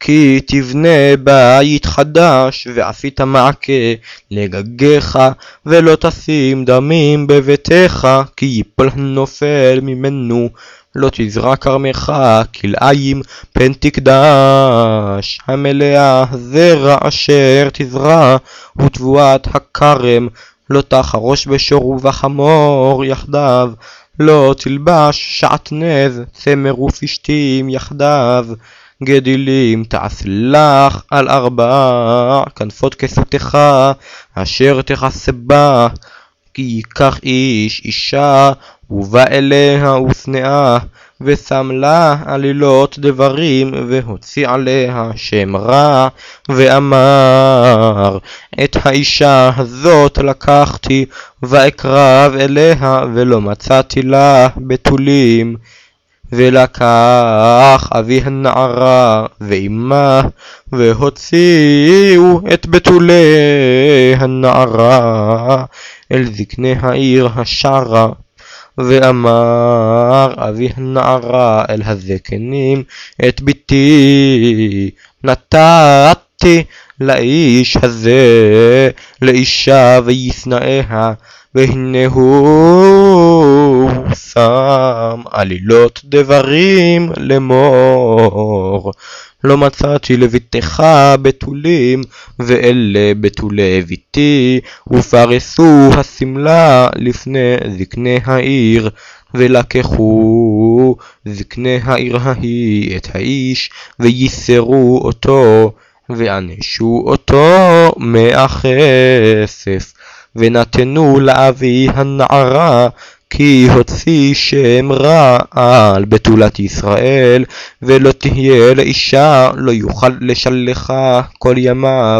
כי תבנה בית חדש, ועשית מעקה לגגיך, ולא תשים דמים בביתך, כי ייפול הנופל ממנו. לא תזרע כרמך כלאיים פן תקדש, המלאה זרע אשר תזרע, ותבואת הכרם לא תחרוש בשור ובחמור יחדיו. לא תלבש שעטנז צמר ופשתים יחדיו. גדילים תעש לך על 4 כנפות כסותך אשר תכסה בה. כי ייקח איש אישה ובא אליה ושנאה, ושם לה עלילות דברים, והוציא עליה שם רע, ואמר את האישה הזאת לקחתי ואקרב אליה, ולא מצאתי לה בתולים. ולקח אבי הנערה ואימה, והוציאו את בתולי הנערה אל זקני העיר השערה. ואמר אבי הנערה אל הזקנים, את ביתי נתתי לאיש הזה לאישה וישנאיה, והנה הוא שם עלילות דברים לאמור. לא מצאתי לביתך בתולים, ואלה בתולי ביתי, ופרסו הסמלה לפני זקני העיר. ולקחו זקני העיר ההיא את האיש, וייסרו אותו, וענשו אותו 100 כסף. ונתנו לאבי הנערה, כי הוציא שם רע על בתולת ישראל, ולא תהיה לאישה, לא יוכל לשלחה כל ימיו.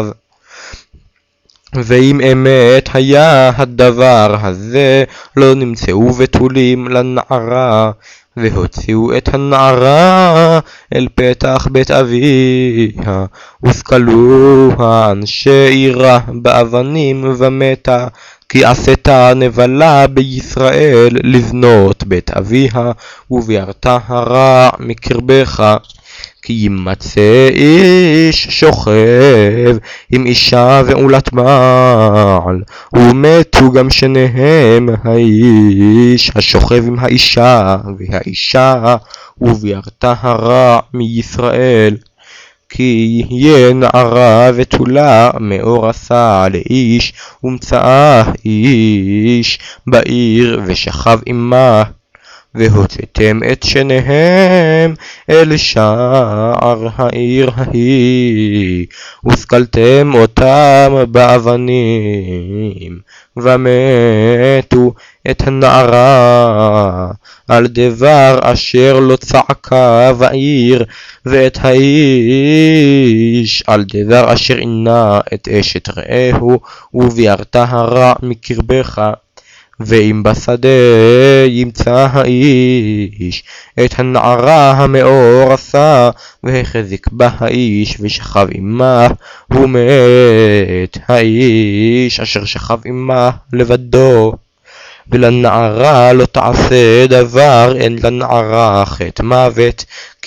ואם אמת היה הדבר הזה, לא נמצאו בתולים לנערה. והוציאו את הנערה אל פתח בית אביה, וסקלוה אנשי עירה באבנים ומתה. כי עשתה נבלה בישראל לבנות בית אביה, וביארת הרע מקרבך. כי ימצא איש שוכב עם אישה ועולת בעל, ומתו גם שניהם, האיש השוכב עם האישה והאישה, וביארת הרע מישראל. כי יהיה נערה ותולה מאור עשה לאיש, ומצאה איש בעיר ושכב עמה. והוצאתם את שניהם אל שער העיר ההיא, וסקלתם אותם באבנים, ומתו את הנערה על דבר אשר לא צעקה בעיר, ואת האיש על דבר אשר עינה את אשת רעהו, וביארת הרע מקרבך. ואם בשדה ימצא האיש את הנערה המאור עשה, והחזיק בה האיש ושכב עמה, ומת האיש אשר שכב עמה לבדו. ולנערה לא תעשה דבר, אין לנערה חטא מוות.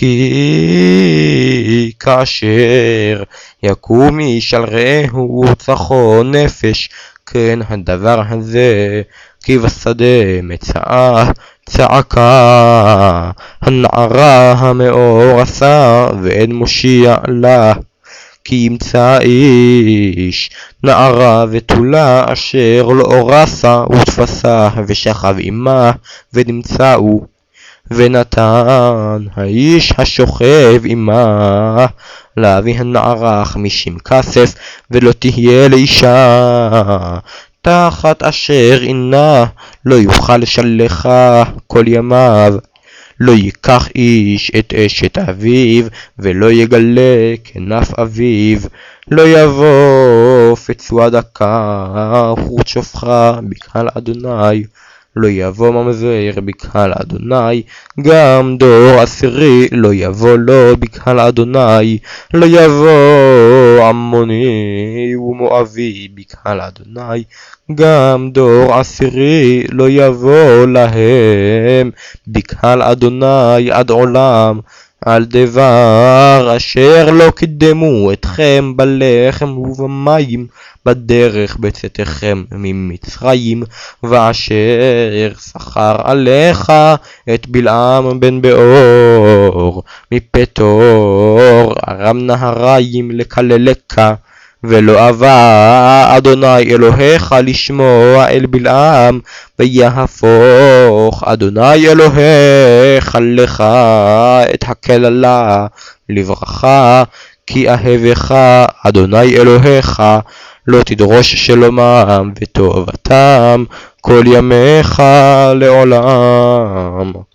כי כאשר יקום איש על רעהו ורצחו נפש, כן הדבר הזה. כי בשדה מצאה צעקה הנערה המאור עשה, ואין מושיע לה. כי ימצא איש נערה ותולה אשר לא אורסה, ותפסה ושכב עמה, ונמצאו. ונתן האיש השוכב עמה לאבי הנערה 50 כסף, ולא תהיה לאישה תחת אשר עינה, לא יוכל לשלחה כל ימיו. לא ייקח איש את אשת אביו, ולא יגלה כנף אביו. לא יבוא פצוע דקה חוט שופחה בקהל אדוני. לא יבוא ממזר בקהל אדוני, גם דור עשירי לא יבוא לו בקהל אדוני. לא יבוא עמוני ומואבי בקהל אדוני, גם דור עשירי לא יבוא להם בקהל אדוני עד עולם. על דבר אשר לא קידמו אתכם בלחם ובמים בדרך בצאתכם ממצרים, ואשר שכר עליך את בלעם בן באור מפתור ארם נהריים לקללך, ולא אבה אדוני אלוהיך לשמוע אל בלעם, ויהפוך אדוני אלוהיך לך את הקללה לברכה, כי אהבך אדוני אלוהיך, לא תדרוש שלומם וטובתם כל ימיך לעולם.